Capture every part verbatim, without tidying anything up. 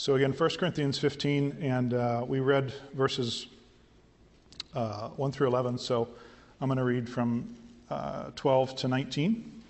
So again, First Corinthians fifteen, and uh, we read verses uh, one through eleven, so I'm going to read from uh, twelve to nineteen.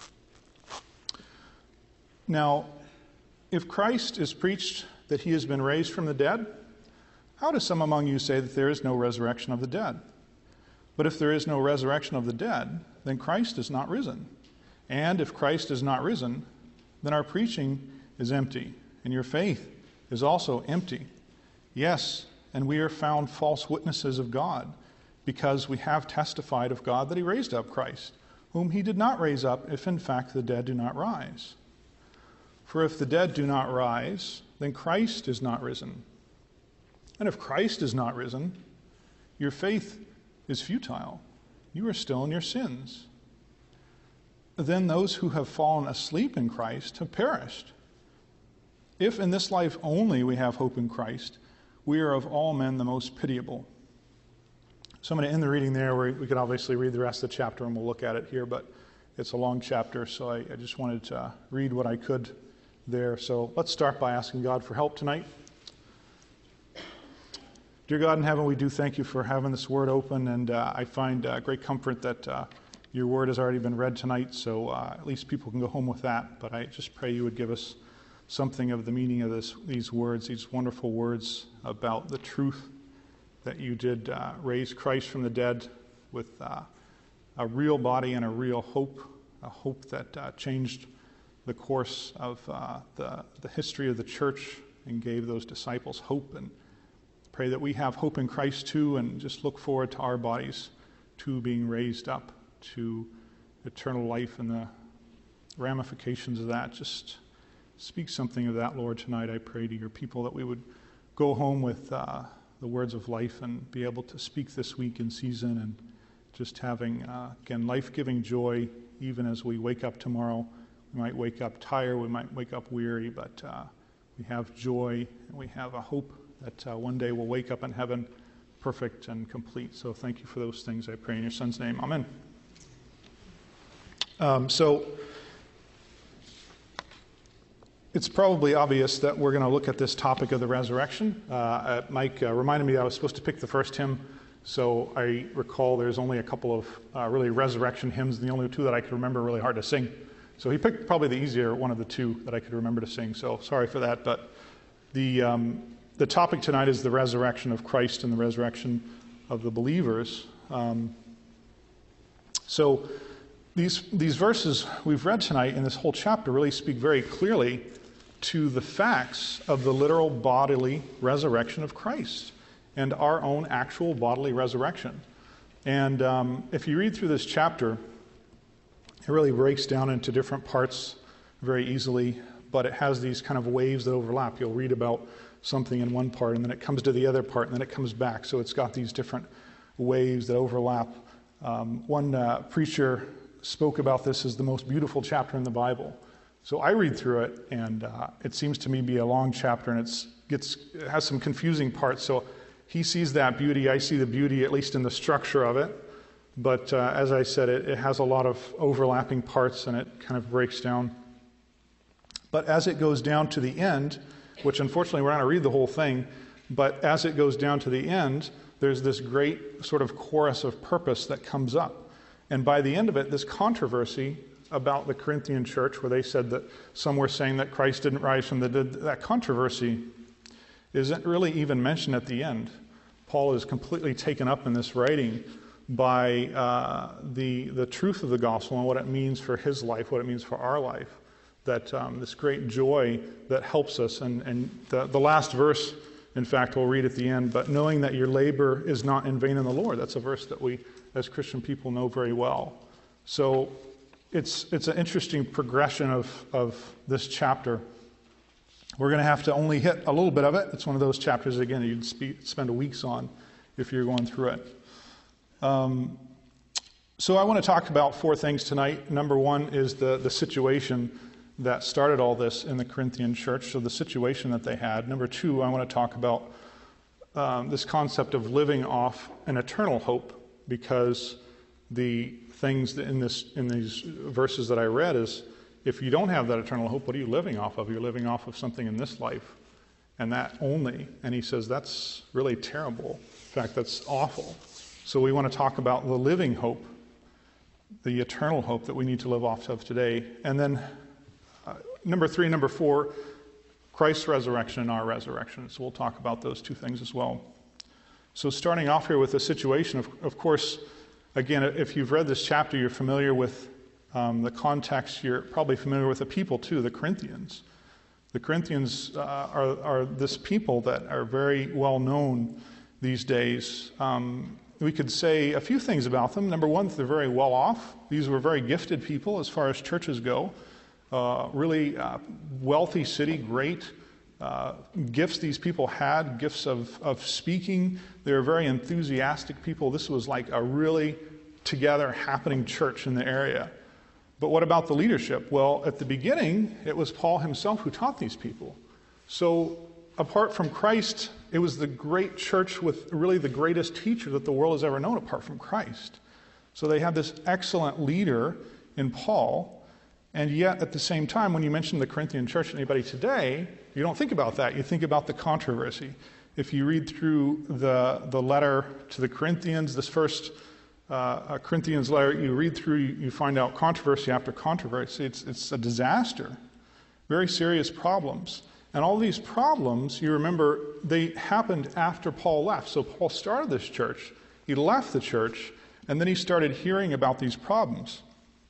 Now, if Christ is preached that he has been raised from the dead, how do some among you say that there is no resurrection of the dead? But if there is no resurrection of the dead, then Christ is not risen. And if Christ is not risen, then our preaching is empty, and your faith is also empty. Yes, and we are found false witnesses of God, because we have testified of God that he raised up Christ, whom he did not raise up, if in fact the dead do not rise. For if the dead do not rise, then Christ is not risen. And if Christ is not risen, your faith is futile. You are still in your sins. Then those who have fallen asleep in Christ have perished. If in this life only we have hope in Christ, we are of all men the most pitiable. So I'm going to end the reading there. We, we could obviously read the rest of the chapter and we'll look at it here, but it's a long chapter, so I, I just wanted to read what I could there. So let's start by asking God for help tonight. Dear God in heaven, we do thank you for having this word open, and uh, I find uh, great comfort that uh, your word has already been read tonight, so uh, at least people can go home with that. But I just pray you would give us something of the meaning of this, these words, these wonderful words about the truth that you did uh, raise Christ from the dead with uh, a real body and a real hope, a hope that uh, changed the course of uh, the, the history of the church and gave those disciples hope. And pray that we have hope in Christ too, and just look forward to our bodies too being raised up to eternal life and the ramifications of that. Just speak something of that, Lord, tonight. I pray to your people that we would go home with uh, the words of life and be able to speak this week in season, and just having, uh, again, life-giving joy even as we wake up tomorrow. We might wake up tired, we might wake up weary, but uh, we have joy and we have a hope that uh, one day we'll wake up in heaven perfect and complete. So thank you for those things, I pray in your Son's name. Amen. Um, so it's probably obvious that we're going to look at this topic of the resurrection. Uh, uh, Mike uh, reminded me that I was supposed to pick the first hymn, so I recall there's only a couple of uh, really resurrection hymns, the only two that I could remember really hard to sing. So he picked probably the easier one of the two that I could remember to sing, so sorry for that. But the um, the topic tonight is the resurrection of Christ and the resurrection of the believers. Um, so these these verses we've read tonight in this whole chapter really speak very clearly to the facts of the literal bodily resurrection of Christ and our own actual bodily resurrection. And um, if you read through this chapter, it really breaks down into different parts very easily, but it has these kind of waves that overlap. You'll read about something in one part, and then it comes to the other part, and then it comes back. So it's got these different waves that overlap. Um, one uh, preacher spoke about this as the most beautiful chapter in the Bible. So I read through it, and uh, it seems to me be a long chapter, and it's gets it has some confusing parts. So he sees that beauty. I see the beauty, at least in the structure of it. But uh, as I said, it, it has a lot of overlapping parts, and it kind of breaks down. But as it goes down to the end, which unfortunately we're not going to read the whole thing, but as it goes down to the end, there's this great sort of chorus of purpose that comes up. And by the end of it, this controversy about the Corinthian church, where they said that some were saying that Christ didn't rise from the dead, that controversy isn't really even mentioned at the end. Paul is completely taken up in this writing by uh, the the truth of the gospel and what it means for his life, what it means for our life. That um, this great joy that helps us. And, and the, the last verse, in fact, we'll read at the end, but knowing that your labor is not in vain in the Lord. That's a verse that we, as Christian people, know very well. So it's it's an interesting progression of, of this chapter. We're going to have to only hit a little bit of it. It's one of those chapters, again, you'd spe- spend weeks on if you're going through it. Um, so I want to talk about four things tonight. Number one is the, the situation that started all this in the Corinthian church, so the situation that they had. Number two, I want to talk about um, this concept of living off an eternal hope, because the things that in this in these verses that I read is, if you don't have that eternal hope, what are you living off of? You're living off of something in this life. and that only. And he says that's really terrible. In fact, that's awful. So we want to talk about the living hope, the eternal hope that we need to live off of today. And then uh, number three, number four, Christ's resurrection and our resurrection. So we'll talk about those two things as well. So starting off here with the situation, of, of course, again, if you've read this chapter, you're familiar with um, the context. You're probably familiar with the people too, the Corinthians. The Corinthians uh, are, are this people that are very well known these days. Um, we could say a few things about them. Number one, they're very well off. These were very gifted people as far as churches go. Uh, really uh, wealthy city, great uh, gifts these people had, gifts of, of speaking. They were very enthusiastic people. This was like a really together happening church in the area. But what about the leadership? Well, at the beginning, it was Paul himself who taught these people. So apart from Christ, it was the great church with really the greatest teacher that the world has ever known apart from Christ. So they had this excellent leader in Paul, and yet at the same time, when you mention the Corinthian church to anybody today, you don't think about that. You think about the controversy. If you read through the, the letter to the Corinthians, this first uh, Corinthians letter, you read through, you, you find out controversy after controversy. It's, it's a disaster. Very serious problems. And all these problems, you remember, they happened after Paul left. So Paul started this church, he left the church, and then he started hearing about these problems.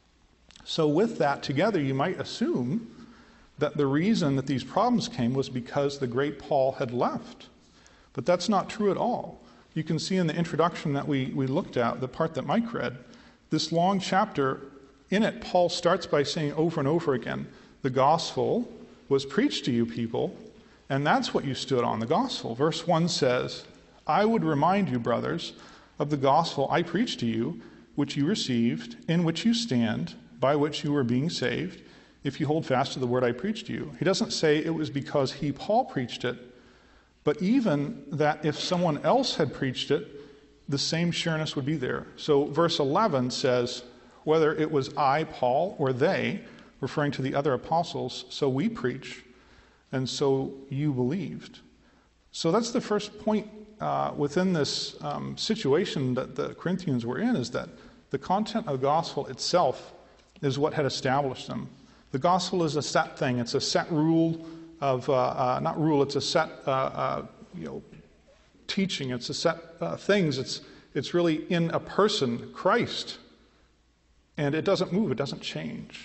So with that together, you might assume that the reason that these problems came was because the great Paul had left. But that's not true at all. You can see in the introduction that we, we looked at, the part that Mike read, this long chapter, in it, Paul starts by saying over and over again, the gospel was preached to you people, and that's what you stood on, the gospel. Verse one says, I would remind you, brothers, of the gospel I preached to you, which you received, in which you stand, by which you are being saved, if you hold fast to the word I preached to you. He doesn't say it was because he, Paul, preached it, but even that if someone else had preached it, the same sureness would be there. So verse eleven says, whether it was I, Paul, or they, referring to the other apostles, so we preach, and so you believed. So that's the first point uh, within this um, situation that the Corinthians were in, is that the content of the gospel itself is what had established them. The gospel is a set thing. It's a set rule of, uh, uh, not rule, it's a set uh, uh, you know, teaching. It's a set uh, things. It's, it's really in a person, Christ. And it doesn't move. It doesn't change.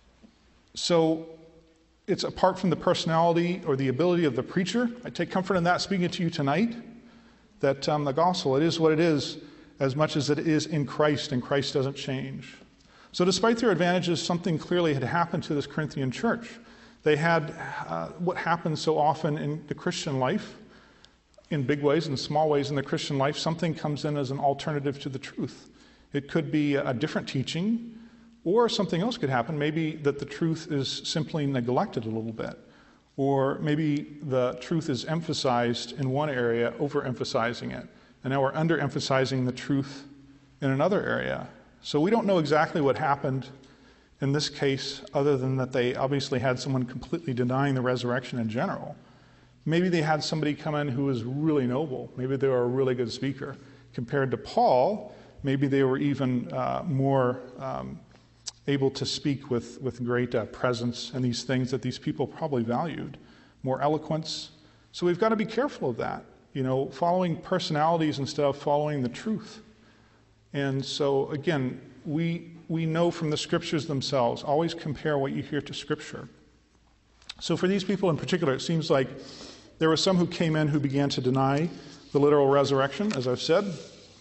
So it's apart from the personality or the ability of the preacher. I take comfort in that speaking to you tonight, that um, the gospel, it is what it is as much as it is in Christ, and Christ doesn't change. So despite their advantages, something clearly had happened to this Corinthian church. They had uh, what happens so often in the Christian life, in big ways and small ways in the Christian life, something comes in as an alternative to the truth. It could be a different teaching, or something else could happen. Maybe that the truth is simply neglected a little bit, or maybe the truth is emphasized in one area, overemphasizing it, and now we're underemphasizing the truth in another area. So we don't know exactly what happened in this case, other than that they obviously had someone completely denying the resurrection in general. Maybe they had somebody come in who was really noble. Maybe they were a really good speaker. Compared to Paul, maybe they were even uh, more um, able to speak with, with great uh, presence and these things that these people probably valued. More eloquence. So we've got to be careful of that. You know, following personalities instead of following the truth. And so, again, we we know from the scriptures themselves, always compare what you hear to scripture. So for these people in particular, it seems like there were some who came in who began to deny the literal resurrection, as I've said.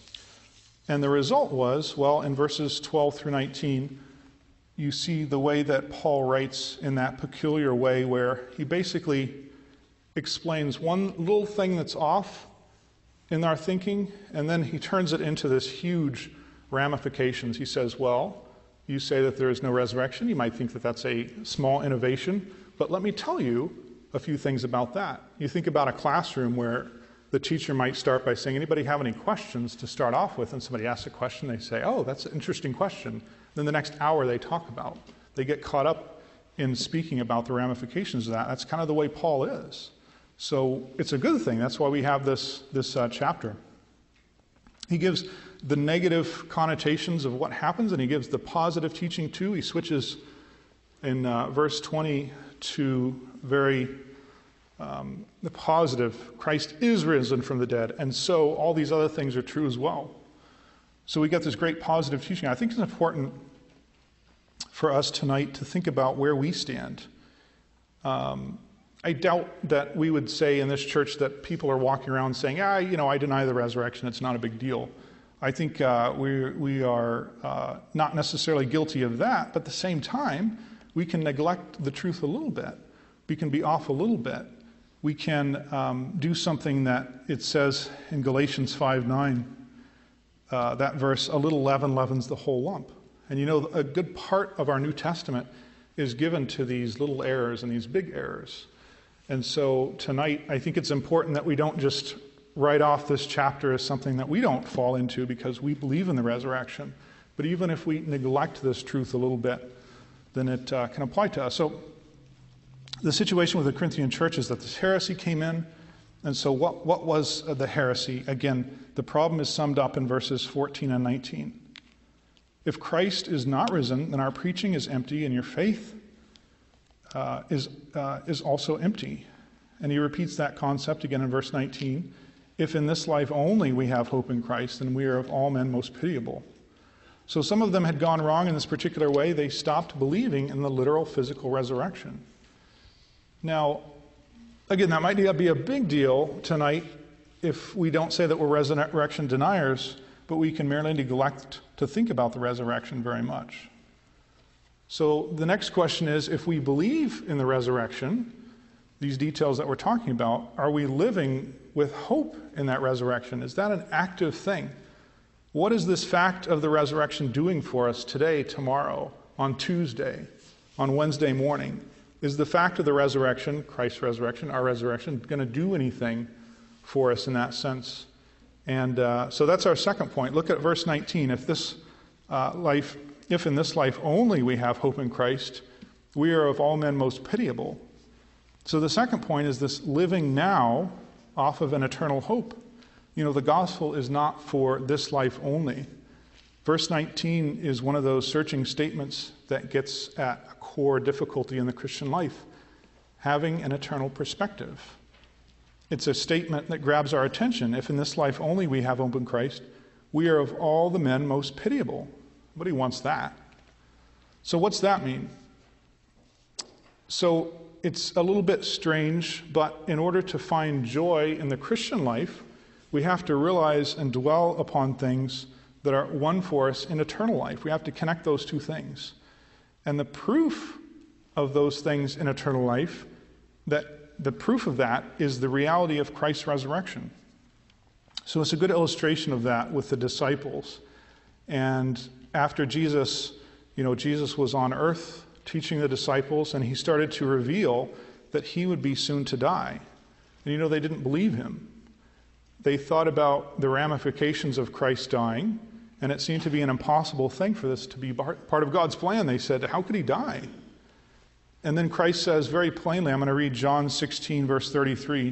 And the result was, well, in verses twelve through nineteen, you see the way that Paul writes in that peculiar way where he basically explains one little thing that's off in our thinking, and then he turns it into this huge ramifications. He says, well, you say that there is no resurrection. You might think that that's a small innovation, but let me tell you a few things about that. You think about a classroom where the teacher might start by saying, anybody have any questions to start off with? And somebody asks a question, they say, oh, that's an interesting question. Then the next hour they talk about. They get caught up in speaking about the ramifications of that. That's kind of the way Paul is. So it's a good thing. That's why we have this, this uh, chapter. He gives the negative connotations of what happens, and he gives the positive teaching too. He switches in uh, verse twenty to very um, the positive. Christ is risen from the dead, and so all these other things are true as well. So we get this great positive teaching. I think it's important for us tonight to think about where we stand. Um, I doubt that we would say in this church that people are walking around saying, ah, you know, I deny the resurrection, it's not a big deal. I think uh, we, we are uh, not necessarily guilty of that, but at the same time, we can neglect the truth a little bit. We can be off a little bit. We can um, do something that it says in Galatians five nine, uh, that verse, a little leaven leavens the whole lump. And you know, a good part of our New Testament is given to these little errors and these big errors. And so tonight, I think it's important that we don't just write off this chapter as something that we don't fall into because we believe in the resurrection. But even if we neglect this truth a little bit, then it uh, can apply to us. So the situation with the Corinthian church is that this heresy came in. And so what, what was the heresy? Again, the problem is summed up in verses fourteen and nineteen. If Christ is not risen, then our preaching is empty and your faith uh, is, uh, is also empty. And he repeats that concept again in verse nineteen. If in this life only we have hope in Christ, then we are of all men most pitiable. So some of them had gone wrong in this particular way. They stopped believing in the literal physical resurrection. Now, again, that might not be a big deal tonight if we don't say that we're resurrection deniers, but we can merely neglect to think about the resurrection very much. So the next question is, if we believe in the resurrection, these details that we're talking about, are we living with hope in that resurrection? Is that an active thing? What is this fact of the resurrection doing for us today, tomorrow, on Tuesday, on Wednesday morning? Is the fact of the resurrection, Christ's resurrection, our resurrection, going to do anything for us in that sense? And uh, so that's our second point. Look at verse nineteen. If this uh, life, if in this life only we have hope in Christ, we are of all men most pitiable. So the second point is this living now off of an eternal hope. You know, the gospel is not for this life only. Verse nineteen is one of those searching statements that gets at a core difficulty in the Christian life, having an eternal perspective. It's a statement that grabs our attention. If in this life only we have hope in Christ, we are of all the men most pitiable. Nobody wants that. So what's that mean? So it's a little bit strange, but in order to find joy in the Christian life, we have to realize and dwell upon things that are one for us in eternal life. We have to connect those two things. And the proof of those things in eternal life, that the proof of that is the reality of Christ's resurrection. So it's a good illustration of that with the disciples. And after Jesus, you know, Jesus was on earth teaching the disciples, and he started to reveal that he would be soon to die. And you know, they didn't believe him. They thought about the ramifications of Christ dying, and it seemed to be an impossible thing for this to be part of God's plan. They said, how could he die? And then Christ says very plainly, I'm going to read John sixteen, verse thirty-three.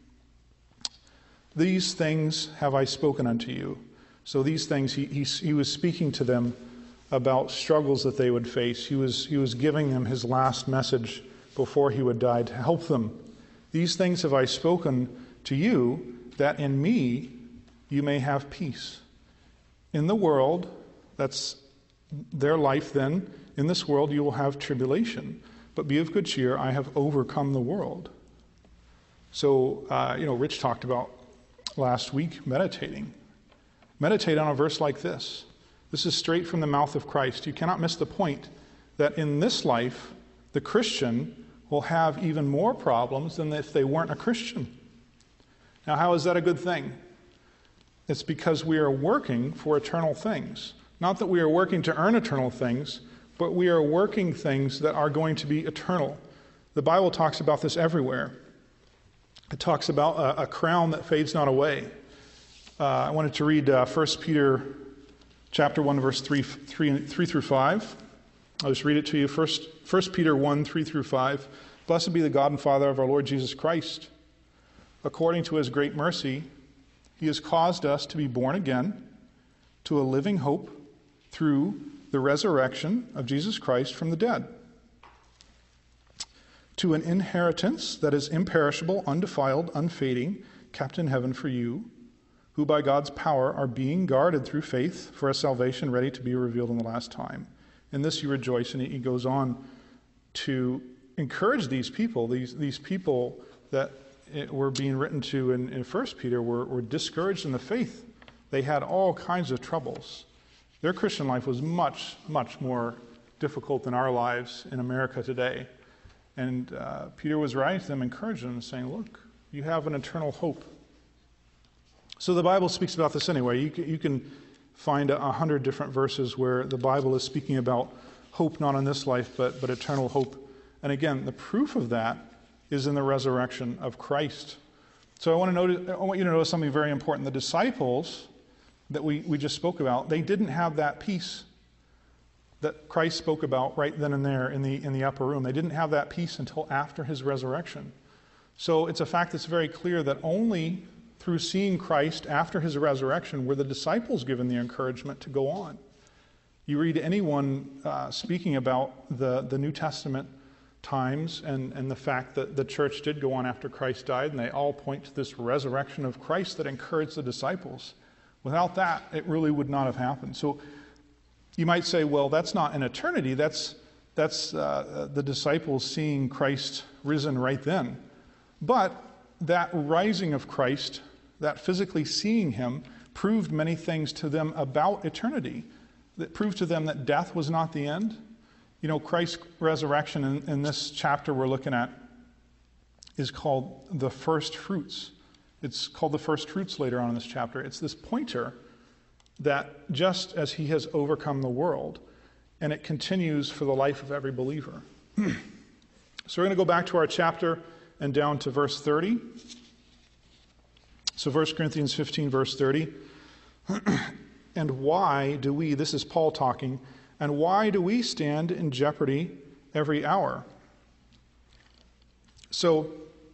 These things have I spoken unto you. So these things, he, he, he was speaking to them about struggles that they would face. He was, he was giving them his last message before he would die to help them. These things have I spoken to you, that in me you may have peace. In the world, that's their life then, in this world you will have tribulation. But be of good cheer, I have overcome the world. So, uh, you know, Rich talked about last week meditating. Meditate on a verse like this. This is straight from the mouth of Christ. You cannot miss the point that in this life, the Christian will have even more problems than if they weren't a Christian. Now, how is that a good thing? It's because we are working for eternal things. Not that we are working to earn eternal things, but we are working things that are going to be eternal. The Bible talks about this everywhere. It talks about a, a crown that fades not away. Uh, I wanted to read uh, First Peter chapter one, verse three, three, three through five. I'll just read it to you. First, First Peter one, three through five. Blessed be the God and Father of our Lord Jesus Christ, according to his great mercy, he has caused us to be born again to a living hope through the resurrection of Jesus Christ from the dead, to an inheritance that is imperishable, undefiled, unfading, kept in heaven for you, who by God's power are being guarded through faith for a salvation ready to be revealed in the last time. In this you rejoice. And he goes on to encourage these people, these, these people that it were being written to in, in First Peter were, were discouraged in the faith. They had all kinds of troubles. Their Christian life was much, much more difficult than our lives in America today. And uh, Peter was writing to them, encouraging them, saying, look, you have an eternal hope. So the Bible speaks about this anyway. You can, you can find a, a hundred different verses where the Bible is speaking about hope not in this life, but, but eternal hope. And again, the proof of that is in the resurrection of Christ. So I want to notice, I want you to notice something very important. The disciples that we, we just spoke about, they didn't have that peace that Christ spoke about right then and there in the in the upper room. They didn't have that peace until after his resurrection. So it's a fact that's very clear that only through seeing Christ after his resurrection were the disciples given the encouragement to go on. You read anyone uh, speaking about the, the New Testament times and, and the fact that the church did go on after Christ died, and they all point to this resurrection of Christ that encouraged the disciples. Without that, it really would not have happened. So you might say, well, that's not an eternity. That's, that's uh, the disciples seeing Christ risen right then. But that rising of Christ, that physically seeing him, proved many things to them about eternity. That proved to them that death was not the end. You know, Christ's resurrection in, in this chapter we're looking at is called the first fruits. It's called the first fruits later on in this chapter. It's this pointer that just as he has overcome the world, and it continues for the life of every believer. So we're going to go back to our chapter and down to verse thirty. So First Corinthians fifteen, verse thirty. And why do we, this is Paul talking, and why do we stand in jeopardy every hour? So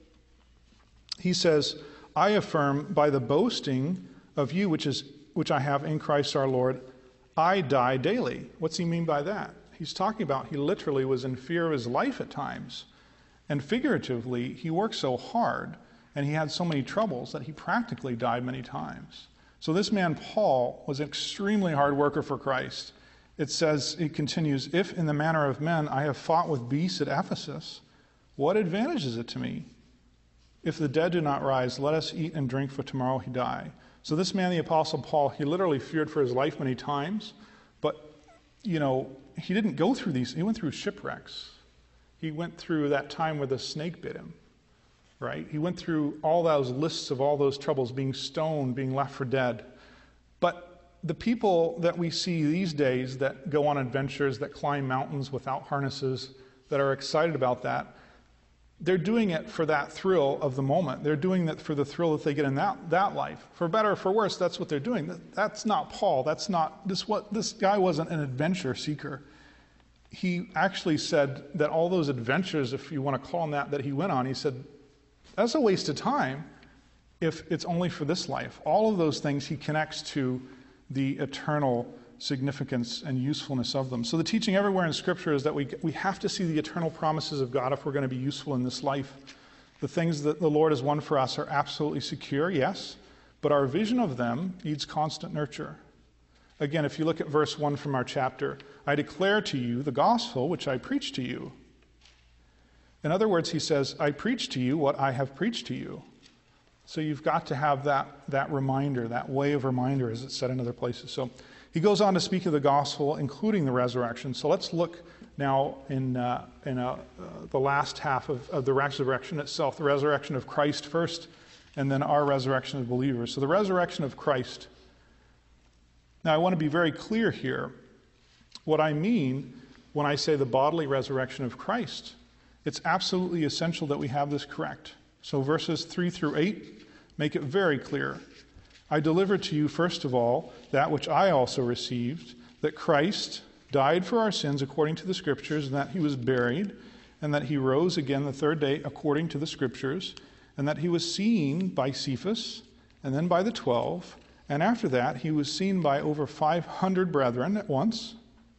he says, I affirm by the boasting of you which is which I have in Christ our Lord, I die daily. What's he mean by that? He's talking about he literally was in fear of his life at times. And figuratively, he worked so hard and he had so many troubles that he practically died many times. So this man, Paul, was an extremely hard worker for Christ. It says, it continues, if in the manner of men I have fought with beasts at Ephesus, what advantage is it to me? If the dead do not rise, let us eat and drink, for tomorrow he die. So this man, the Apostle Paul, he literally feared for his life many times, but, you know, he didn't go through these. He went through shipwrecks. He went through that time where the snake bit him, right? He went through all those lists of all those troubles, being stoned, being left for dead. But the people that we see these days that go on adventures, that climb mountains without harnesses, that are excited about that, they're doing it for that thrill of the moment. They're doing it for the thrill that they get in that, that life. For better or for worse, that's what they're doing. That's not Paul. That's not this. What this guy wasn't an adventure seeker. He actually said that all those adventures, if you want to call them that, that he went on, he said, that's a waste of time if it's only for this life. All of those things he connects to the eternal significance and usefulness of them. So the teaching everywhere in Scripture is that we we have to see the eternal promises of God if we're going to be useful in this life. The things that the Lord has won for us are absolutely secure, yes, but our vision of them needs constant nurture. Again, if you look at verse one from our chapter, I declare to you the gospel which I preach to you. In other words, he says, I preach to you what I have preached to you. So you've got to have that, that reminder, that way of reminder, as it's said in other places. So he goes on to speak of the gospel, including the resurrection. So let's look now in, uh, in uh, uh, the last half of, of the resurrection itself, the resurrection of Christ first, and then our resurrection of believers. So the resurrection of Christ. Now I want to be very clear here. What I mean when I say the bodily resurrection of Christ, it's absolutely essential that we have this correct. So verses three through eight make it very clear. I delivered to you, first of all, that which I also received, that Christ died for our sins according to the Scriptures, and that he was buried, and that he rose again the third day according to the Scriptures, and that he was seen by Cephas, and then by the twelve, and after that he was seen by over five hundred brethren at once,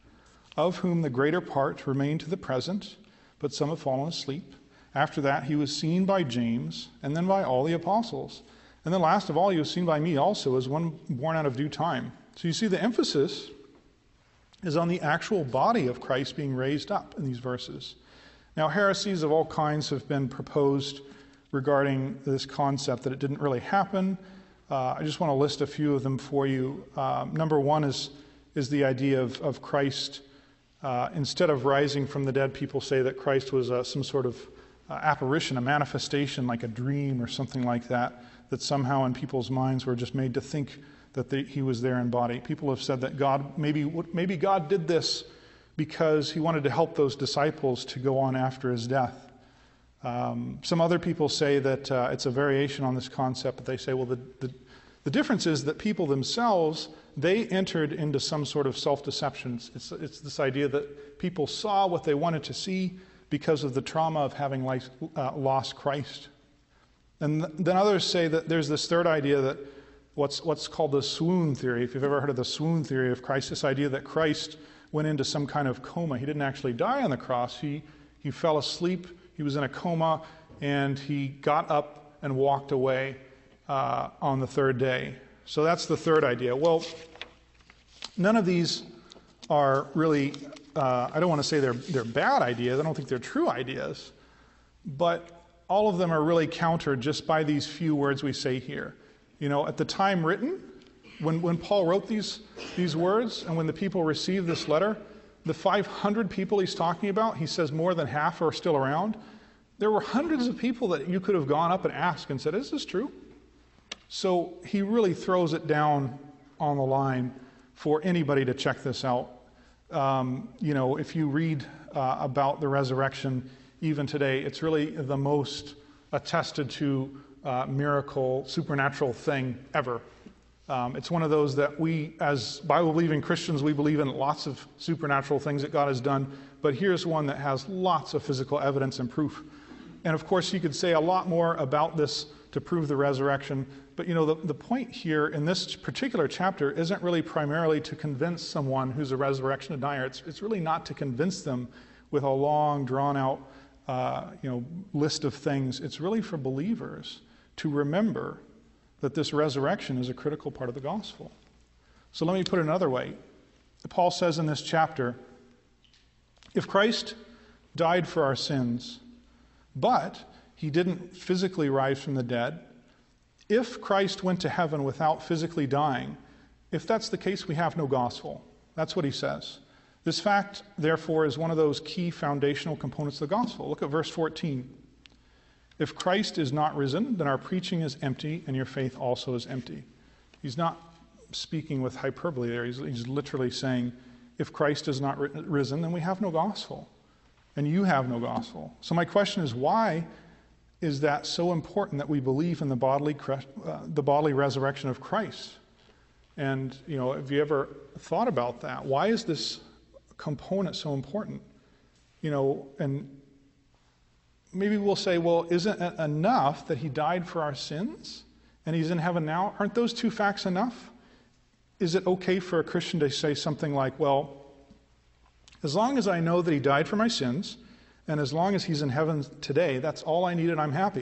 of whom the greater part remain to the present, but some have fallen asleep. After that he was seen by James, and then by all the apostles. And then last of all he was seen by me also, as one born out of due time. So you see the emphasis is on the actual body of Christ being raised up in these verses. Now, heresies of all kinds have been proposed regarding this concept that it didn't really happen. Uh, I just want to list a few of them for you. Um, number one is, is the idea of, of Christ. Uh, instead of rising from the dead, people say that Christ was uh, some sort of uh, apparition, a manifestation, like a dream or something like that, that somehow in people's minds were just made to think that they, he was there in body. People have said that God, maybe, maybe God did this because he wanted to help those disciples to go on after his death. Um, some other people say that uh, it's a variation on this concept, but they say, well, the, the, the difference is that people themselves, they entered into some sort of self-deception. It's, it's this idea that people saw what they wanted to see because of the trauma of having life, uh, lost Christ. And th- then others say that there's this third idea that what's, what's called the swoon theory. If you've ever heard of the swoon theory of Christ, this idea that Christ went into some kind of coma. He didn't actually die on the cross. He, he fell asleep. He was in a coma, and he got up and walked away uh, on the third day. So that's the third idea. Well, none of these are really, uh, I don't want to say they're, they're bad ideas. I don't think they're true ideas. But all of them are really countered just by these few words we say here. You know, at the time written, when, when Paul wrote these, these words, and when the people received this letter, the five hundred people he's talking about, he says more than half are still around. There were hundreds of people that you could have gone up and asked and said, is this true? So he really throws it down on the line for anybody to check this out. Um, you know, if you read uh, about the resurrection, even today, it's really the most attested to uh, miracle, supernatural thing ever. Um, it's one of those that we, as Bible-believing Christians, we believe in lots of supernatural things that God has done, but here's one that has lots of physical evidence and proof. And of course, you could say a lot more about this to prove the resurrection, but you know, the, the point here in this particular chapter isn't really primarily to convince someone who's a resurrection denier. It's, it's really not to convince them with a long, drawn-out uh, you know, list of things. It's really for believers to remember that this resurrection is a critical part of the gospel. So let me put it another way. Paul says in this chapter, if Christ died for our sins, but he didn't physically rise from the dead, if Christ went to heaven without physically dying, if that's the case, we have no gospel. That's what he says. This fact, therefore, is one of those key foundational components of the gospel. Look at verse fourteen. If Christ is not risen, then our preaching is empty, and your faith also is empty. He's not speaking with hyperbole there. He's, he's literally saying, if Christ is not risen, then we have no gospel, and you have no gospel. So my question is, why is that so important that we believe in the bodily, uh, the bodily resurrection of Christ? And, you know, have you ever thought about that? Why is this component so important? You know, and maybe we'll say, well, isn't it enough that he died for our sins and he's in heaven now? Aren't those two facts enough? Is it okay for a Christian to say something like, well, as long as I know that he died for my sins, and as long as he's in heaven today, that's all I need and I'm happy.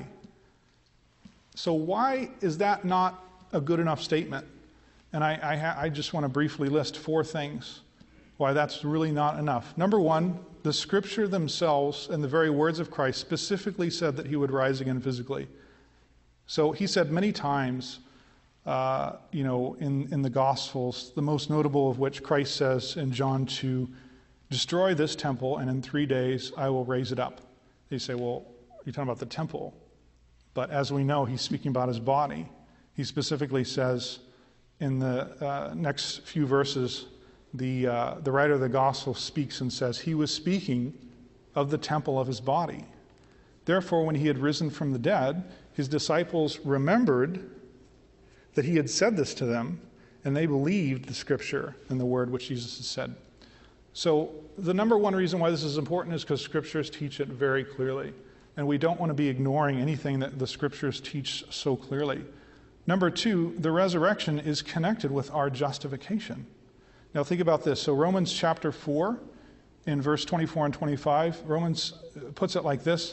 So why is that not a good enough statement? And I, I, ha- I just want to briefly list four things why that's really not enough. Number one, the scripture themselves and the very words of Christ specifically said that he would rise again physically. So he said many times, uh, you know, in, in the Gospels, the most notable of which Christ says in John two, destroy this temple and in three days I will raise it up. They say, well, you're talking about the temple. But as we know, he's speaking about his body. He specifically says in the uh, next few verses, The, uh, the writer of the gospel speaks and says, he was speaking of the temple of his body. Therefore, when he had risen from the dead, his disciples remembered that he had said this to them, and they believed the scripture and the word which Jesus had said. So the number one reason why this is important is because scriptures teach it very clearly. and we don't want to be ignoring anything that the scriptures teach so clearly. Number two, the resurrection is connected with our justification. Now think about this. So Romans chapter four, in verse twenty-four and twenty-five, Romans puts it like this.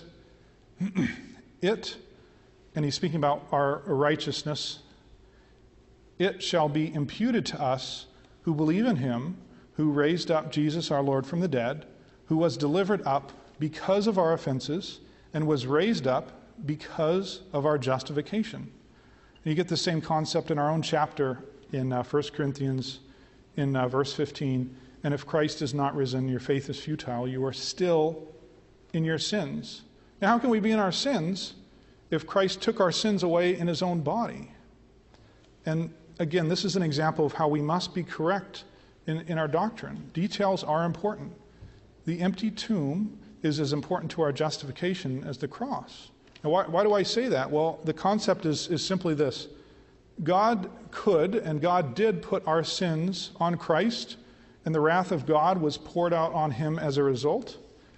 It, and he's speaking about our righteousness, it shall be imputed to us who believe in him, who raised up Jesus our Lord from the dead, who was delivered up because of our offenses, and was raised up because of our justification. And you get the same concept in our own chapter in uh, First Corinthians in uh, verse fifteen. And if Christ is not risen, your faith is futile. You are still in your sins. Now, how can we be in our sins if Christ took our sins away in his own body? And again, this is an example of how we must be correct in, in our doctrine. Details are important. The empty tomb is as important to our justification as the cross. Now, why, why do I say that? Well, the concept is, is simply this. God could and God did put our sins on Christ, and the wrath of God was poured out on him as a result.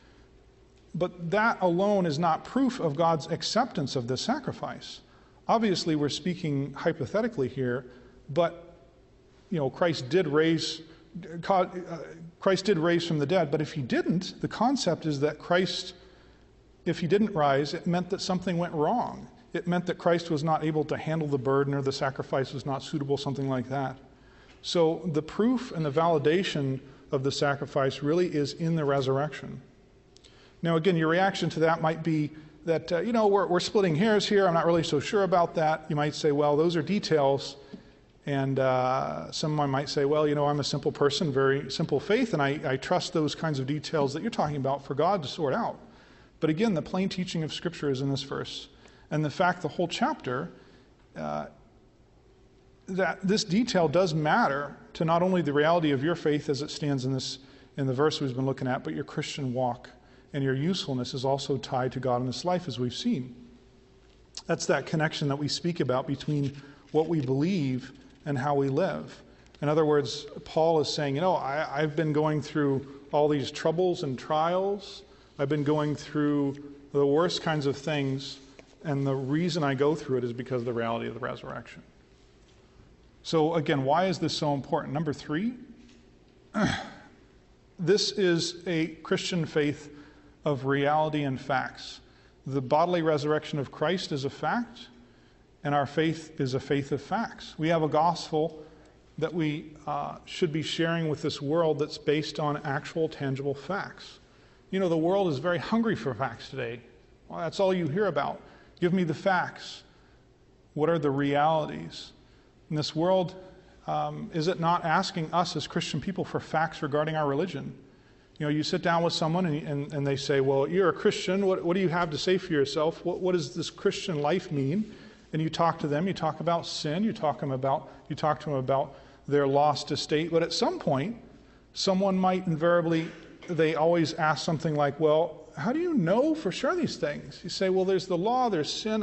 But that alone is not proof of God's acceptance of the sacrifice. Obviously, we're speaking hypothetically here, but you know, Christ did raise God, uh, Christ did raise from the dead, but if he didn't, the concept is that Christ, if he didn't rise, it meant that something went wrong. It meant that Christ was not able to handle the burden, or the sacrifice was not suitable, something like that. So the proof and the validation of the sacrifice really is in the resurrection. Now again, your reaction to that might be that, uh, you know, we're, we're splitting hairs here. I'm not really so sure about that. You might say, well, those are details. And uh, someone might say, well, you know, I'm a simple person, very simple faith, and I, I trust those kinds of details that you're talking about for God to sort out. But again, the plain teaching of Scripture is in this verse. And the fact the whole chapter, uh, that this detail does matter to not only the reality of your faith as it stands in this in the verse we've been looking at, but your Christian walk and your usefulness is also tied to God in this life, as we've seen. That's that connection that we speak about between what we believe and how we live. In other words, Paul is saying, you know, I, I've been going through all these troubles and trials. I've been going through the worst kinds of things, and the reason I go through it is because of the reality of the resurrection. So again, why is this so important? Number three, this is a Christian faith of reality and facts. The bodily resurrection of Christ is a fact, and our faith is a faith of facts. We have a gospel that we uh, should be sharing with this world that's based on actual, tangible facts. You know, the world is very hungry for facts today. Well, that's all you hear about. Give me the facts. What are the realities? In this world, um, is it not asking us as Christian people for facts regarding our religion? You know, you sit down with someone and, and, and they say, well, you're a Christian. What, what do you have to say for yourself? What, what does this Christian life mean? And you talk to them. You talk about sin. You talk them about. You talk to them about their lost estate. But at some point, someone might invariably, they always ask something like, well, how do you know for sure these things? You say, well, there's the law, there's sin.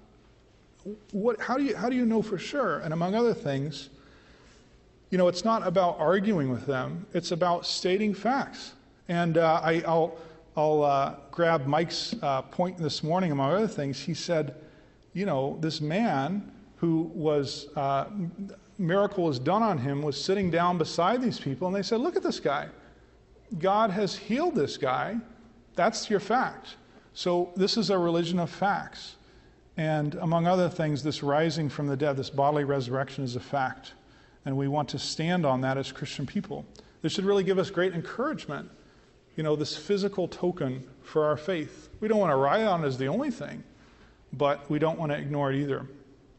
What, how do you, how do you know for sure? And among other things, you know, it's not about arguing with them. It's about stating facts. And uh, I, I'll, I'll uh, grab Mike's uh, point this morning, among other things. He said, you know, this man who was, uh, miracle was done on him, was sitting down beside these people, and they said, look at this guy. God has healed this guy. That's your fact. So this is a religion of facts. And among other things, this rising from the dead, this bodily resurrection is a fact. And we want to stand on that as Christian people. This should really give us great encouragement. You know, this physical token for our faith. We don't want to rely on it as the only thing, but we don't want to ignore it either.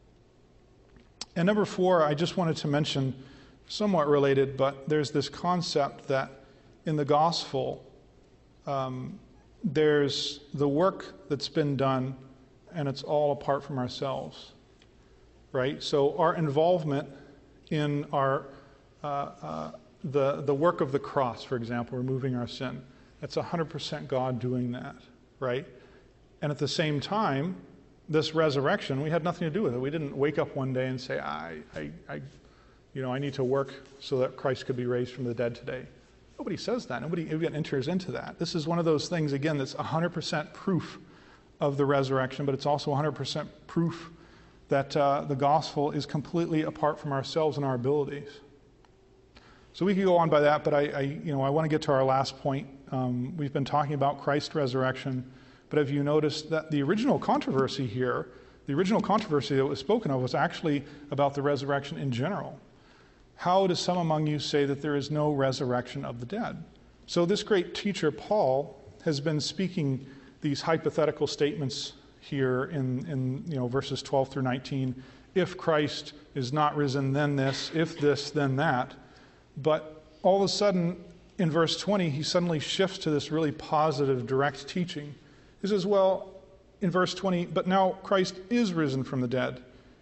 And number four, I just wanted to mention, somewhat related, but there's this concept that in the gospel, um, there's the work that's been done, and it's all apart from ourselves, right? So our involvement in our uh, uh, the the work of the cross, for example, removing our sin, that's one hundred percent God doing that, right? And at the same time, this resurrection, we had nothing to do with it. We didn't wake up one day and say, I, I, I you know, I need to work so that Christ could be raised from the dead today. Nobody says that. Nobody even enters into that. This is one of those things, again, that's one hundred percent proof of the resurrection, but it's also one hundred percent proof that uh, the gospel is completely apart from ourselves and our abilities. So we could go on by that, but I, I you know, I want to get to our last point. Um, we've been talking about Christ's resurrection, but have you noticed that the original controversy here, the original controversy that was spoken of was actually about the resurrection in general. How do some among you say that there is no resurrection of the dead? So this great teacher, Paul, has been speaking these hypothetical statements here in, in you know, verses twelve through nineteen. If Christ is not risen, then this. If this, then that. But all of a sudden, in verse twenty, he suddenly shifts to this really positive, direct teaching. He says, well, in verse twenty, but now Christ is risen from the dead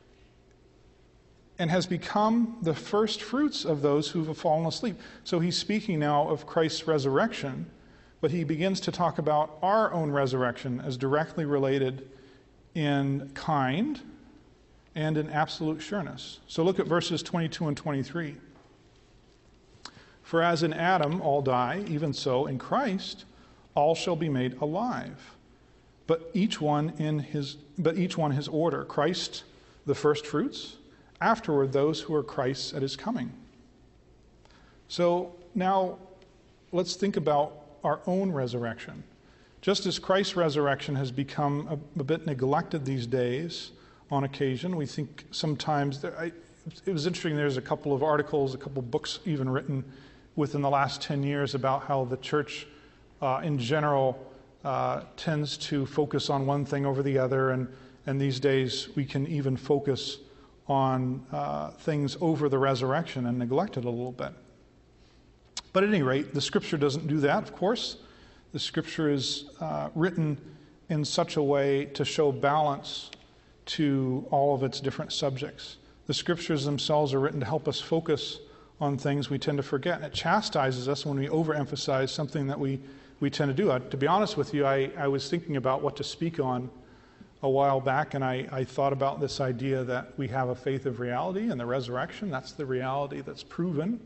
and has become the first fruits of those who have fallen asleep. So he's speaking now of Christ's resurrection, but he begins to talk about our own resurrection as directly related in kind and in absolute sureness. So look at verses twenty-two and twenty-three. For as in Adam all die, even so in Christ all shall be made alive, but each one in his but each one his order. Christ the first fruits, afterward those who are Christ's at his coming. So now let's think about our own resurrection. Just as Christ's resurrection has become a, a bit neglected these days on occasion, we think sometimes, there, I, it was interesting, there's a couple of articles, a couple of books even written within the last ten years about how the church uh, in general uh, tends to focus on one thing over the other, and, and these days we can even focus on uh, things over the resurrection and neglect it a little bit. But at any rate, the Scripture doesn't do that, of course. The Scripture is uh, written in such a way to show balance to all of its different subjects. The Scriptures themselves are written to help us focus on things we tend to forget. And it chastises us when we overemphasize something that we, we tend to do. Uh, to be honest with you, I, I was thinking about what to speak on a while back, and I, I thought about this idea that we have a faith of reality and the resurrection. That's the reality that's proven.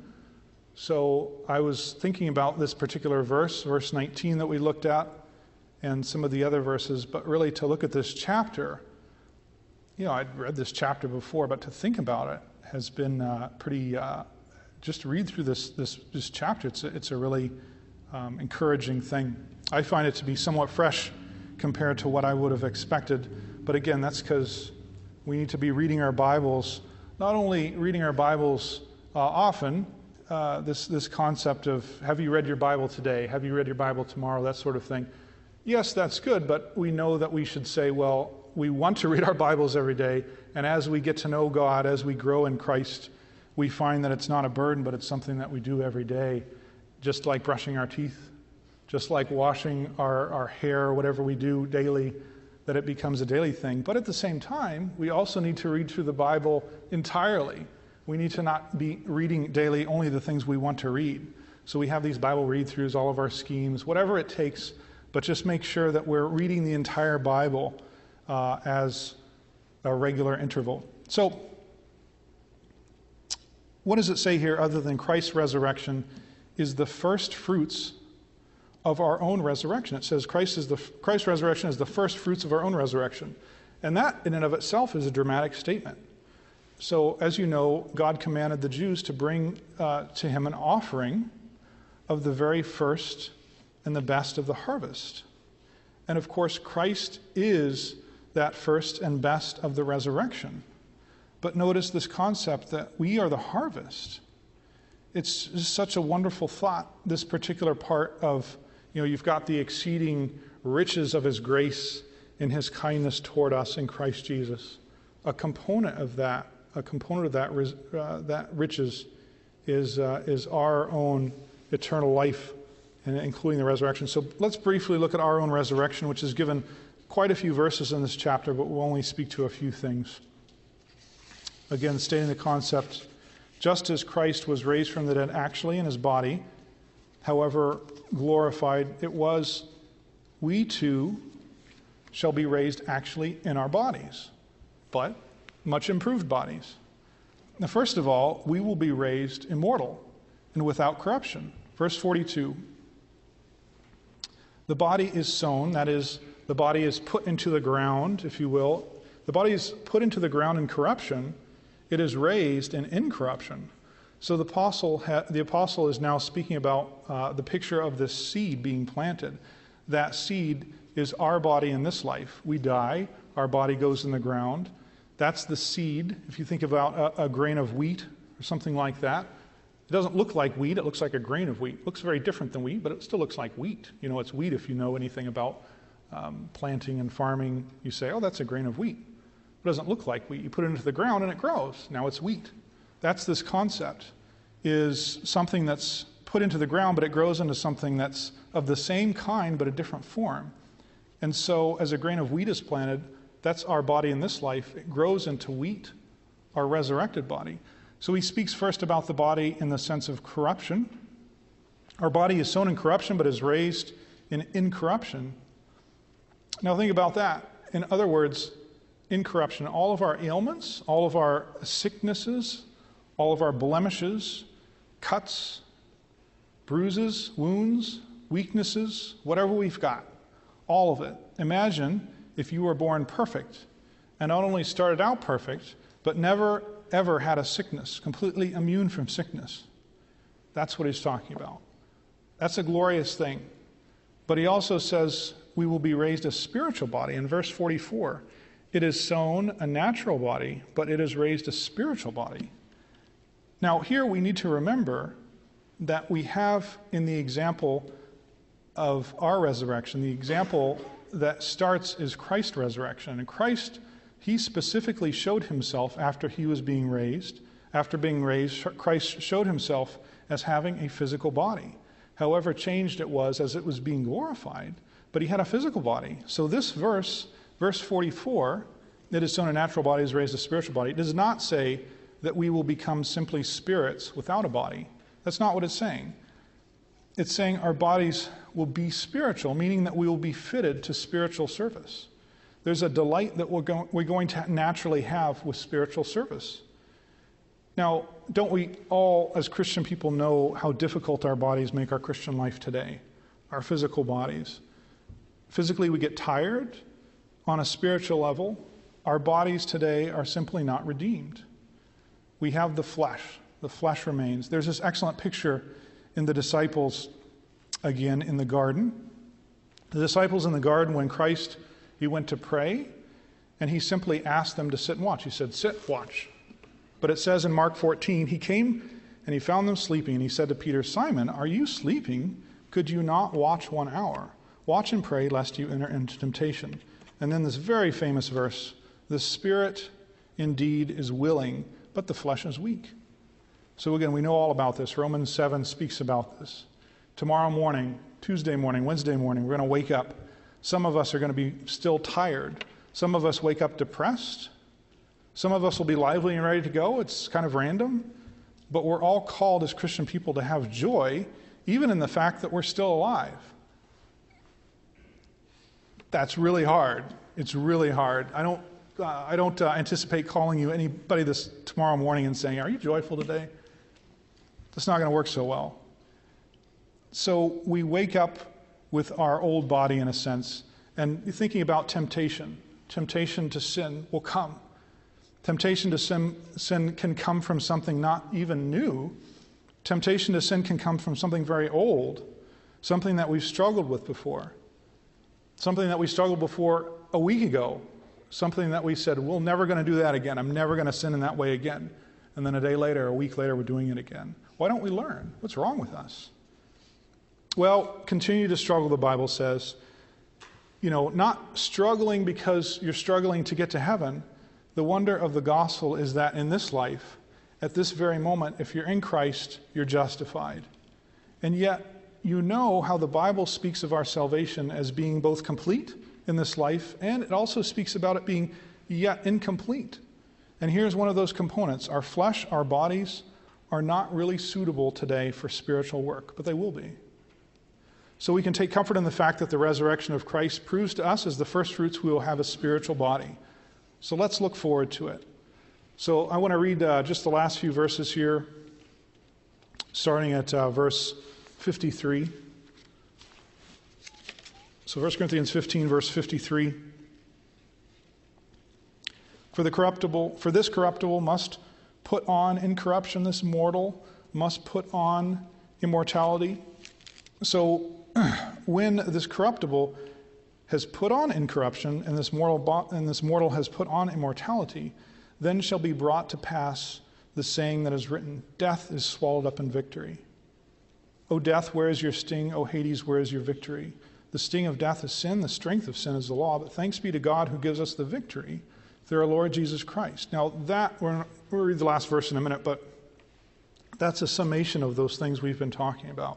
So I was thinking about this particular verse, verse nineteen that we looked at, and some of the other verses, but really to look at this chapter. You know, I'd read this chapter before, but to think about it has been uh, pretty, uh, just to read through this this, this chapter, it's a, it's a really um, encouraging thing. I find it to be somewhat fresh compared to what I would have expected, but again, that's because we need to be reading our Bibles, not only reading our Bibles uh, often, Uh, this this concept of, have you read your Bible today? Have you read your Bible tomorrow? That sort of thing. Yes, that's good, but we know that we should say, well, we want to read our Bibles every day, and as we get to know God, as we grow in Christ, we find that it's not a burden, but it's something that we do every day, just like brushing our teeth, just like washing our, our hair, whatever we do daily, that it becomes a daily thing. But at the same time, we also need to read through the Bible entirely. We need to not be reading daily only the things we want to read. So we have these Bible read-throughs, all of our schemes, whatever it takes, but just make sure that we're reading the entire Bible uh, as a regular interval. So what does it say here other than Christ's resurrection is the first fruits of our own resurrection? It says Christ is the Christ's resurrection is the first fruits of our own resurrection. And that in and of itself is a dramatic statement. So, as you know, God commanded the Jews to bring uh, to him an offering of the very first and the best of the harvest. And of course, Christ is that first and best of the resurrection. But notice this concept that we are the harvest. It's just such a wonderful thought, this particular part of, you know, you've got the exceeding riches of his grace in his kindness toward us in Christ Jesus. A component of that A component of that uh, that riches is uh, is our own eternal life, and including the resurrection. So let's briefly look at our own resurrection, which is given quite a few verses in this chapter, but we'll only speak to a few things. Again, stating the concept, just as Christ was raised from the dead actually in his body, however glorified it was, we too shall be raised actually in our bodies, but much improved bodies. Now, first of all, we will be raised immortal and without corruption. Verse forty-two. The body is sown, that is, The body is put into the ground, if you will. The body is put into the ground in corruption. It is raised in incorruption. So the apostle, ha- the apostle is now speaking about uh, the picture of this seed being planted. That seed is our body in this life. We die, our body goes in the ground. That's the seed. If you think about a, a grain of wheat or something like that, it doesn't look like wheat, it looks like a grain of wheat. It looks very different than wheat, but it still looks like wheat. You know, it's wheat if you know anything about um, planting and farming. You say, oh, that's a grain of wheat. It doesn't look like wheat. You put it into the ground and it grows. Now it's wheat. That's this concept, is something that's put into the ground, but it grows into something that's of the same kind, but a different form. And so as a grain of wheat is planted, that's our body in this life. It grows into wheat, our resurrected body. So he speaks first about the body in the sense of corruption. Our body is sown in corruption, but is raised in incorruption. Now think about that. In other words, incorruption, all of our ailments, all of our sicknesses, all of our blemishes, cuts, bruises, wounds, weaknesses, whatever we've got, all of it. Imagine if you were born perfect and not only started out perfect, but never ever had a sickness, completely immune from sickness. That's what he's talking about. That's a glorious thing. But he also says we will be raised a spiritual body. In verse forty-four, it is sown a natural body, but it is raised a spiritual body. Now here we need to remember that we have in the example of our resurrection, the example that starts is Christ's resurrection. And Christ, he specifically showed himself after he was being raised. After being raised, Christ showed himself as having a physical body. However changed it was as it was being glorified, but he had a physical body. So this verse, verse forty-four, that is sown a natural body is raised a spiritual body, it does not say that we will become simply spirits without a body. That's not what it's saying. It's saying our bodies will be spiritual, meaning that we will be fitted to spiritual service. There's a delight that we're, go- we're going to naturally have with spiritual service. Now, don't we all, as Christian people, know how difficult our bodies make our Christian life today, our physical bodies? Physically, we get tired. On a spiritual level, our bodies today are simply not redeemed. We have the flesh. The flesh remains. There's this excellent picture in the disciples, again, in the garden. The disciples in the garden, when Christ, he went to pray, and he simply asked them to sit and watch. He said, sit, watch. But it says in Mark fourteen, he came and he found them sleeping, and he said to Peter, Simon, are you sleeping? Could you not watch one hour? Watch and pray, lest you enter into temptation. And then this very famous verse, the spirit indeed is willing, but the flesh is weak. So again, we know all about this. Romans seven speaks about this. Tomorrow morning, Tuesday morning, Wednesday morning, we're going to wake up. Some of us are going to be still tired. Some of us wake up depressed. Some of us will be lively and ready to go. It's kind of random. But we're all called as Christian people to have joy, even in the fact that we're still alive. That's really hard. It's really hard. I don't, uh, I don't uh, anticipate calling you anybody this tomorrow morning and saying, are you joyful today? That's not going to work so well. So we wake up with our old body in a sense, and thinking about temptation. Temptation to sin will come. Temptation to sin, sin can come from something not even new. Temptation to sin can come from something very old, something that we've struggled with before, something that we struggled before a week ago, something that we said, we're never going to do that again. I'm never going to sin in that way again. And then a day later, a week later, we're doing it again. Why don't we learn? What's wrong with us? Well, continue to struggle, the Bible says. You know, not struggling because you're struggling to get to heaven. The wonder of the gospel is that in this life, at this very moment, if you're in Christ, you're justified. And yet, you know how the Bible speaks of our salvation as being both complete in this life, and it also speaks about it being yet incomplete. And here's one of those components. Our flesh, our bodies, are not really suitable today for spiritual work, but they will be. So we can take comfort in the fact that the resurrection of Christ proves to us as the first fruits we will have a spiritual body. So let's look forward to it. So I want to read uh, just the last few verses here, starting at uh, verse fifty-three. So First Corinthians fifteen, verse fifty-three. For the corruptible, for this corruptible must put on incorruption, this mortal must put on immortality. So when this corruptible has put on incorruption, and this mortal bo- and this mortal has put on immortality, then shall be brought to pass the saying that is written, death is swallowed up in victory. O death, where is your sting? O Hades, where is your victory? The sting of death is sin, the strength of sin is the law, but thanks be to God who gives us the victory through our Lord Jesus Christ. Now that, we're, we'll read the last verse in a minute, but that's a summation of those things we've been talking about.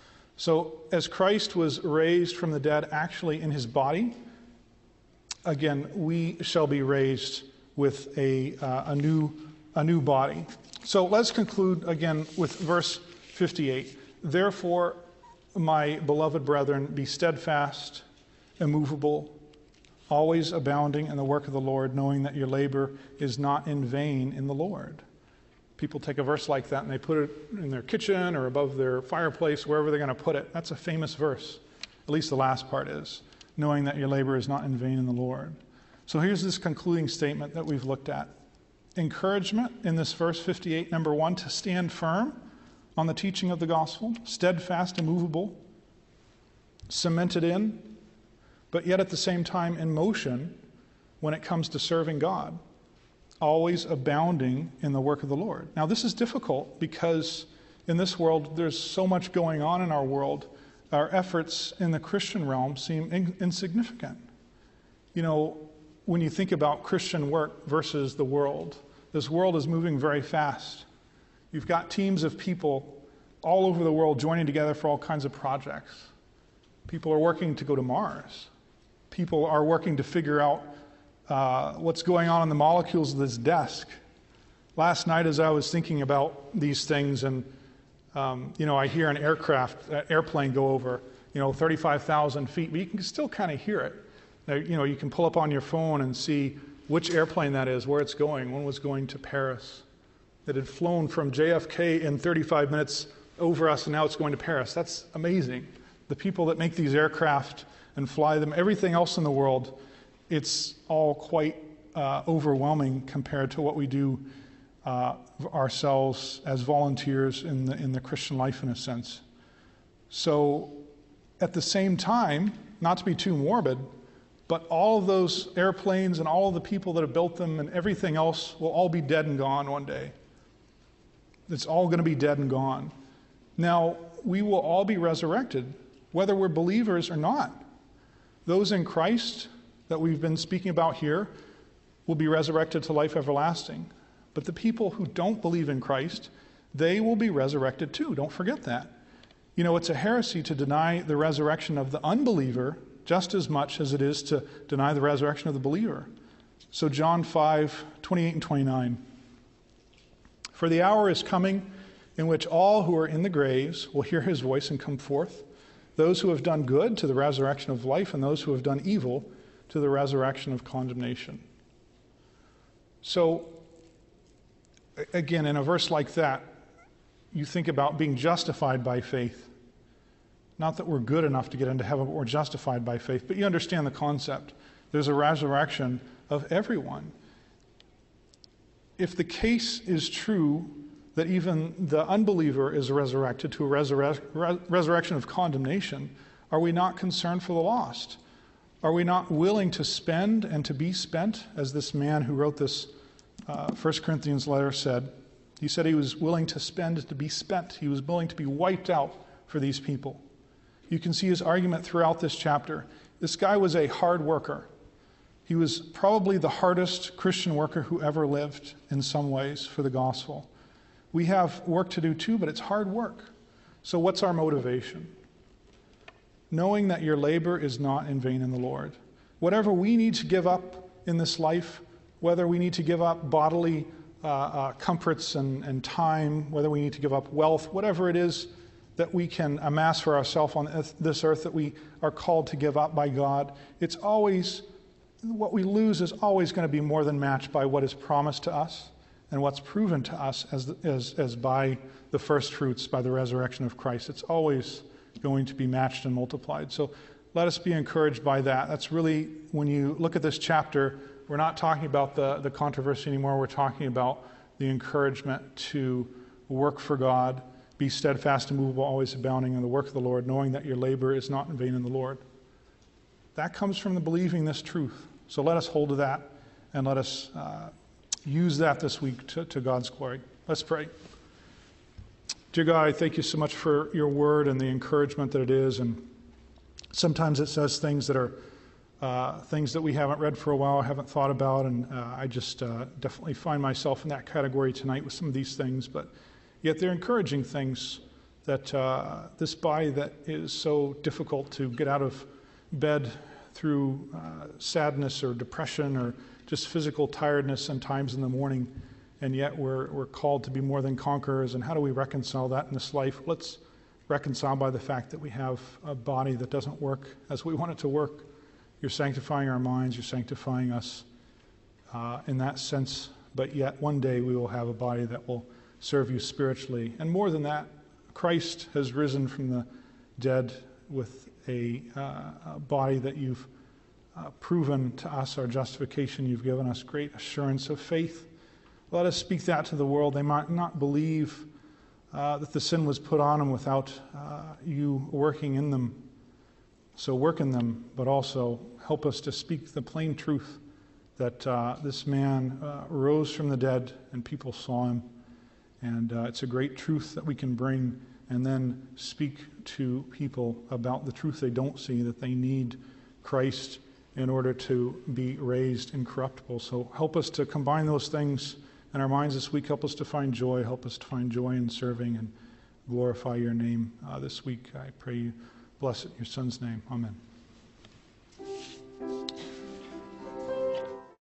So as Christ was raised from the dead actually in his body, again, we shall be raised with a, uh, a, new, a new body. So let's conclude again with verse fifty-eight. Therefore, my beloved brethren, be steadfast, immovable, always abounding in the work of the Lord, knowing that your labor is not in vain in the Lord. People take a verse like that and they put it in their kitchen or above their fireplace, wherever they're going to put it. That's a famous verse. At least the last part is, knowing that your labor is not in vain in the Lord. So here's this concluding statement that we've looked at. Encouragement in this verse fifty-eight, number one, to stand firm on the teaching of the gospel, steadfast, immovable, cemented in, but yet at the same time in motion when it comes to serving God, always abounding in the work of the Lord. Now this is difficult because in this world there's so much going on in our world. Our efforts in the Christian realm seem in- insignificant. You know, when you think about Christian work versus the world, this world is moving very fast. You've got teams of people all over the world joining together for all kinds of projects. People are working to go to Mars. People are working to figure out uh, what's going on in the molecules of this desk. Last night as I was thinking about these things, and um, you know, I hear an aircraft, an airplane go over, you know, thirty-five thousand feet, but you can still kind of hear it. Now, you know, you can pull up on your phone and see which airplane that is, where it's going. One was going to Paris. That had flown from J F K in thirty-five minutes over us, and now it's going to Paris. That's amazing. The people that make these aircraft and fly them, everything else in the world, it's all quite uh, overwhelming compared to what we do uh, ourselves as volunteers in the, in the Christian life, in a sense. So at the same time, not to be too morbid, but all of those airplanes and all of the people that have built them and everything else will all be dead and gone one day. It's all going to be dead and gone. Now, we will all be resurrected, whether we're believers or not. Those in Christ that we've been speaking about here will be resurrected to life everlasting. But the people who don't believe in Christ, they will be resurrected too. Don't forget that. You know, it's a heresy to deny the resurrection of the unbeliever just as much as it is to deny the resurrection of the believer. So John five, twenty-eight and twenty-nine. For the hour is coming in which all who are in the graves will hear his voice and come forth, those who have done good to the resurrection of life, and those who have done evil to the resurrection of condemnation. So, again, in a verse like that, you think about being justified by faith. Not that we're good enough to get into heaven, but we're justified by faith. But you understand the concept. There's a resurrection of everyone. If the case is true that even the unbeliever is resurrected to a resurre- re- resurrection of condemnation, are we not concerned for the lost? Are we not willing to spend and to be spent, as this man who wrote this uh, First Corinthians letter said? He said he was willing to spend to be spent. He was willing to be wiped out for these people. You can see his argument throughout this chapter. This guy was a hard worker. He was probably the hardest Christian worker who ever lived in some ways for the gospel. We have work to do too, but it's hard work. So what's our motivation? Knowing that your labor is not in vain in the Lord. Whatever we need to give up in this life, whether we need to give up bodily uh, uh, comforts and, and time, whether we need to give up wealth, whatever it is that we can amass for ourselves on this earth that we are called to give up by God, it's always, what we lose is always going to be more than matched by what is promised to us and what's proven to us as, as, as by the first fruits, by the resurrection of Christ. It's always going to be matched and multiplied. So let us be encouraged by that. That's really, when you look at this chapter, we're not talking about the, the controversy anymore. We're talking about the encouragement to work for God, be steadfast and immovable, always abounding in the work of the Lord, knowing that your labor is not in vain in the Lord. That comes from the believing this truth. So let us hold to that, and let us uh, use that this week to, to God's glory. Let's pray. Dear God, I thank you so much for your word and the encouragement that it is. And sometimes it says things that are uh, things that we haven't read for a while, haven't thought about, and uh, I just uh, definitely find myself in that category tonight with some of these things. But yet they're encouraging things that uh, this body that is so difficult to get out of bed through uh, sadness or depression or just physical tiredness sometimes in the morning, and yet we're we're called to be more than conquerors. And how do we reconcile that in this life? Let's reconcile by the fact that we have a body that doesn't work as we want it to work. You're sanctifying our minds, you're sanctifying us uh, in that sense, but yet one day we will have a body that will serve you spiritually. And more than that, Christ has risen from the dead with a, uh, a body that you've uh, proven to us our justification. You've given us great assurance of faith. Let us speak that to the world. They might not believe uh, that the sin was put on them without uh, you working in them. So work in them, but also help us to speak the plain truth that uh, this man uh, rose from the dead and people saw him. And uh, it's a great truth that we can bring and then speak to people about the truth they don't see, that they need Christ in order to be raised incorruptible. So help us to combine those things in our minds this week. Help us to find joy. Help us to find joy in serving and glorify your name uh, this week. I pray you bless it in your Son's name. Amen.